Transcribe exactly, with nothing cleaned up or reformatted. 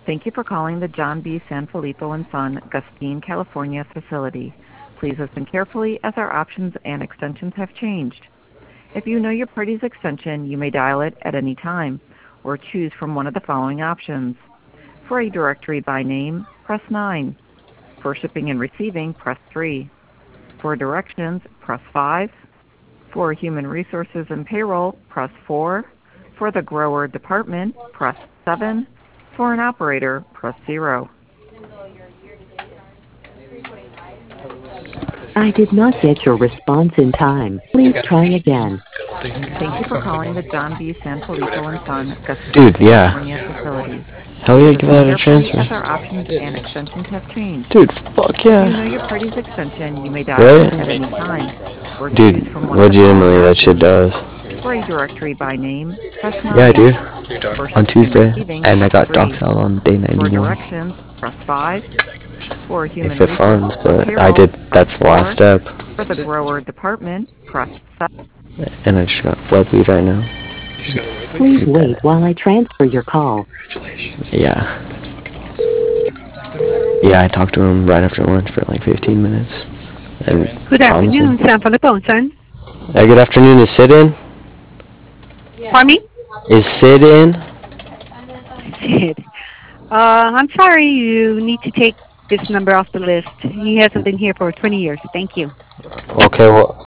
Thank you for calling the John B. Sanfilippo and Son, Gustine, California facility. Please listen carefully as our options and extensions have changed. If you know your party's extension, you may dial it at any time or choose from one of the following options. For a directory by name, press nine. For shipping and receiving, press three. For directions, press five. For human resources and payroll, press four. For the grower department, press seven. For an operator, press zero. I did not get your response in time. Please try again. Thank you for calling the John B. Sanfilippo and Son, Gustine, Dude, yeah. California facility. Hell Please yeah, give listen that a carefully transfer. as our options and extensions have changed. Dude, fuck If you know yeah. your party's extension, you may dial it Really? at any time or Dude, choose from one of the following legitimately, that shit options. does. For a directory by name, press Yeah, I nine. do. For On shipping and Tuesday, receiving, and I press got three. docked out on day For ninety-one. directions, press five. For human If it resources funds, and but I payroll, did, press that's the last four. step. For the grower department, press seven. And I just got web lead right now. Please wait while I transfer your call. Yeah. Yeah, I talked to him right after lunch for like fifteen minutes. And Good promising. afternoon, Sanfilippo and Son. Hey, good afternoon. Is Sid in? Pardon me? Is Sid in? Sid. Uh, I'm sorry, you need to take this number off the list. He hasn't been here for twenty years. Thank you. Okay, well,